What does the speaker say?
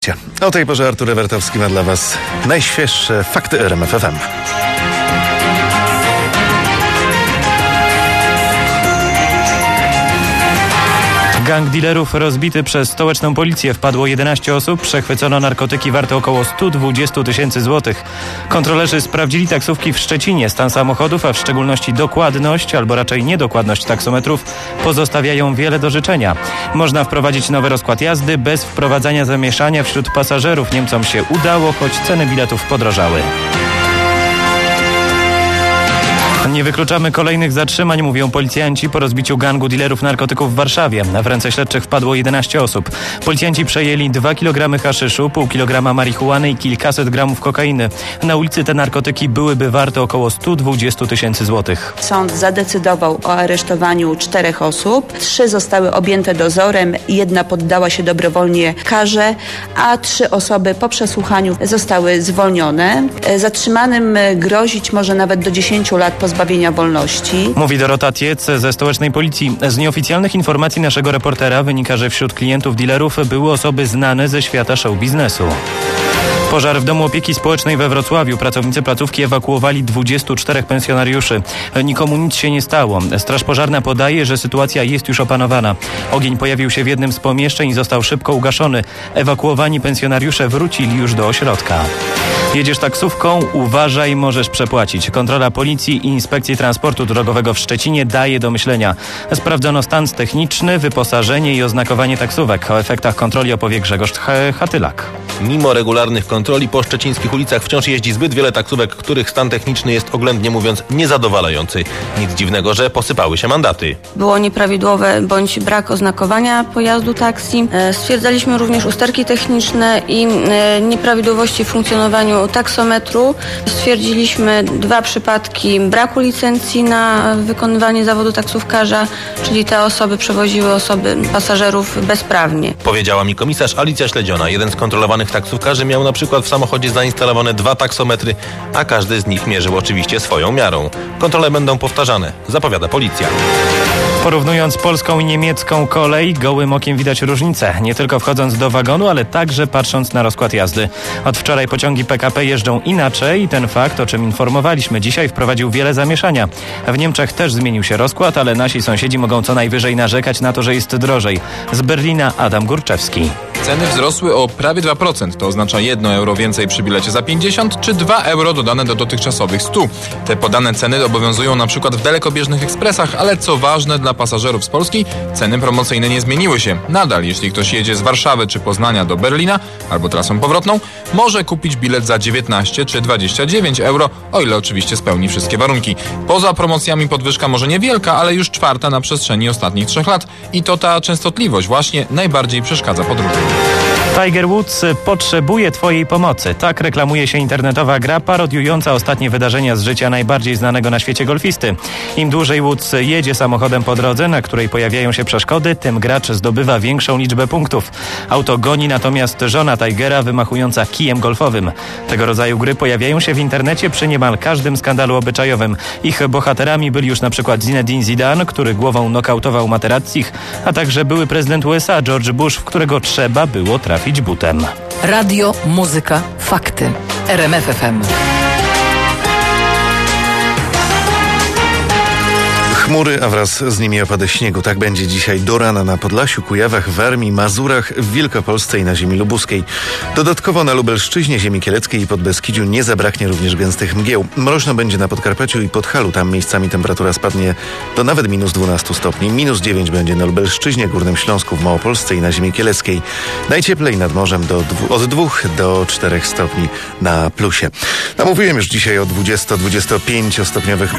O tej porze Artur Ewertowski ma dla Was najświeższe fakty RMF FM. Gang dealerów rozbity przez stołeczną policję. Wpadło 11 osób, przechwycono narkotyki warte około 120 tysięcy złotych. Kontrolerzy sprawdzili taksówki w Szczecinie. Stan samochodów, a w szczególności dokładność, albo raczej niedokładność taksometrów pozostawiają wiele do życzenia. Można wprowadzić nowy rozkład jazdy bez wprowadzania zamieszania wśród pasażerów. Niemcom się udało, choć ceny biletów podrożały. Nie wykluczamy kolejnych zatrzymań, mówią policjanci po rozbiciu gangu dealerów narkotyków w Warszawie. W ręce śledczych wpadło 11 osób. Policjanci przejęli 2 kg haszyszu, pół kilograma marihuany i kilkaset gramów kokainy. Na ulicy te narkotyki byłyby warte około 120 tysięcy złotych. Sąd zadecydował o aresztowaniu 4 osób. 3 zostały objęte dozorem, 1 poddała się dobrowolnie karze, a 3 osoby po przesłuchaniu zostały zwolnione. Zatrzymanym grozić może nawet do 10 lat pozbawienia wolności. Mówi Dorota Tiec ze stołecznej policji. Z nieoficjalnych informacji naszego reportera wynika, że wśród klientów dealerów były osoby znane ze świata show biznesu. Pożar w domu opieki społecznej we Wrocławiu. Pracownicy placówki ewakuowali 24 pensjonariuszy. Nikomu nic się nie stało. Straż pożarna podaje, że sytuacja jest już opanowana. Ogień pojawił się w jednym z pomieszczeń i został szybko ugaszony. Ewakuowani pensjonariusze wrócili już do ośrodka. Jedziesz taksówką? Uważaj, możesz przepłacić. Kontrola policji i Inspekcji Transportu Drogowego w Szczecinie daje do myślenia. Sprawdzono stan techniczny, wyposażenie i oznakowanie taksówek. O efektach kontroli opowie Grzegorz Hatylak. Mimo regularnych kontroli po szczecińskich ulicach wciąż jeździ zbyt wiele taksówek, których stan techniczny jest oględnie mówiąc niezadowalający. Nic dziwnego, że posypały się mandaty. Było nieprawidłowe bądź brak oznakowania pojazdu taksi. Stwierdzaliśmy również usterki techniczne i nieprawidłowości w funkcjonowaniu taksometru. Stwierdziliśmy 2 przypadki braku licencji na wykonywanie zawodu taksówkarza, czyli te osoby przewoziły pasażerów bezprawnie. Powiedziała mi komisarz Alicja Śledziona. Jeden z kontrolowanych taksówkarzy miał na przykład w samochodzie zainstalowane 2 taksometry, a każdy z nich mierzył oczywiście swoją miarą. Kontrole będą powtarzane, zapowiada policja. Porównując polską i niemiecką kolej, gołym okiem widać różnicę. Nie tylko wchodząc do wagonu, ale także patrząc na rozkład jazdy. Od wczoraj pociągi PKP jeżdżą inaczej i ten fakt, o czym informowaliśmy dzisiaj, wprowadził wiele zamieszania. W Niemczech też zmienił się rozkład, ale nasi sąsiedzi mogą co najwyżej narzekać na to, że jest drożej. Z Berlina Adam Górczewski. Ceny wzrosły o prawie 2%. To oznacza 1 euro więcej przy bilecie za 50 czy 2 euro dodane do dotychczasowych 100. Te podane ceny obowiązują na przykład w dalekobieżnych ekspresach, ale co ważne dla pasażerów z Polski, ceny promocyjne nie zmieniły się. Nadal, jeśli ktoś jedzie z Warszawy czy Poznania do Berlina albo trasą powrotną, może kupić bilet za 19 czy 29 euro, o ile oczywiście spełni wszystkie warunki. Poza promocjami podwyżka może niewielka, ale już 4. na przestrzeni ostatnich 3 lat. I to ta częstotliwość właśnie najbardziej przeszkadza podróżom. Tiger Woods potrzebuje Twojej pomocy. Tak reklamuje się internetowa gra parodiująca ostatnie wydarzenia z życia najbardziej znanego na świecie golfisty. Im dłużej Woods jedzie samochodem po drodze, na której pojawiają się przeszkody, tym gracz zdobywa większą liczbę punktów. Auto goni natomiast żona Tigera wymachująca kijem golfowym. Tego rodzaju gry pojawiają się w internecie przy niemal każdym skandalu obyczajowym. Ich bohaterami byli już na przykład Zinedine Zidane, który głową nokautował Materazzich, a także były prezydent USA George Bush, w którego trzeba było trafić butem. Radio, muzyka, fakty. RMF FM. Chmury, a wraz z nimi opady śniegu. Tak będzie dzisiaj do rana na Podlasiu, Kujawach, Warmii, Mazurach, w Wielkopolsce i na ziemi lubuskiej. Dodatkowo na Lubelszczyźnie, ziemi kieleckiej i Podbeskidziu nie zabraknie również gęstych mgieł. Mroźno będzie na Podkarpaciu i Podhalu. Tam miejscami temperatura spadnie do nawet minus 12 stopni. Minus 9 będzie na Lubelszczyźnie, Górnym Śląsku, w Małopolsce i na ziemi kieleckiej. Najcieplej nad morzem od 2 do 4 stopni na plusie. Mówiłem już dzisiaj o 20-25 stopniowych